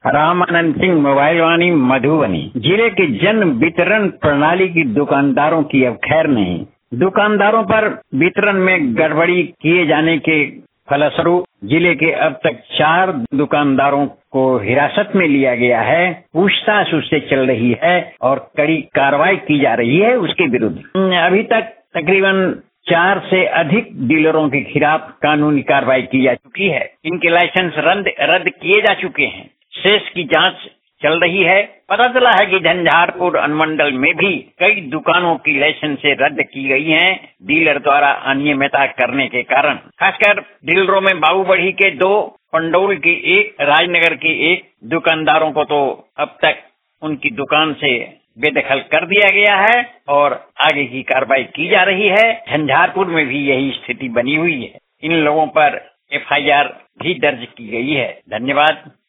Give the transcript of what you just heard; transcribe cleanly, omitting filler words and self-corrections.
Ramanand Singh, mobile Vaani, Madhubani. जिले के जन वितरण प्रणाली की दुकानदारों की अब खैर नहीं। दुकानदारों पर वितरण में गड़बड़ी किए जाने के फलस्वरूप जिले के अब तक 4 दुकानदारों को हिरासत में लिया गया है। पूछताछ उससे चल रही है और कड़ी कार्रवाई की जा रही है उसके विरुद्ध। अभी तक तकरीबन 4 से अधिक डीलरों के खिलाफ कानूनी कार्रवाई की जा चुकी है। इनके लाइसेंस रद्द किए जा चुके हैं। शेष की जांच चल रही है। पता चला है कि झंझारपुर अनुमंडल में भी कई दुकानों की लाइसेंस रद्द की गई हैं डीलर द्वारा अनियमितता करने के कारण। खासकर डीलरों में बाबूबढ़ी के 2, पंडौल के 1, राजनगर के 1 दुकानदारों को तो अब तक उनकी दुकान से बेदखल कर दिया गया है और आगे की कार्रवाई की जा रही है। झंझारपुर में भी यही स्थिति बनी हुई है। इन लोगों पर FIR भी दर्ज की गई है। धन्यवाद।